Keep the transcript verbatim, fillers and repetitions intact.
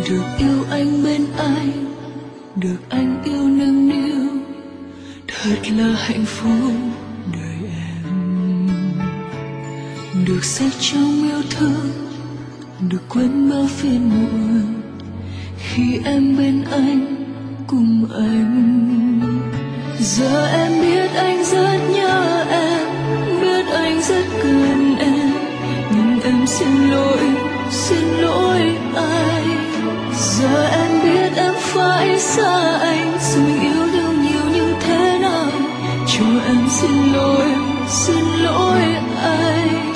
Được yêu anh bên anh, được anh yêu nâng niu, thật là hạnh phúc đời em. Được say trong yêu thương, được quên bao phiền muộn khi em bên anh, cùng anh. Giờ em biết anh rất nhớ em, biết anh rất cần em, nhưng em xin lỗi, xin lỗi anh. Giờ em biết em phải xa anh, dù mình yêu nhau nhiều như thế nào, cho em xin lỗi, xin lỗi anh.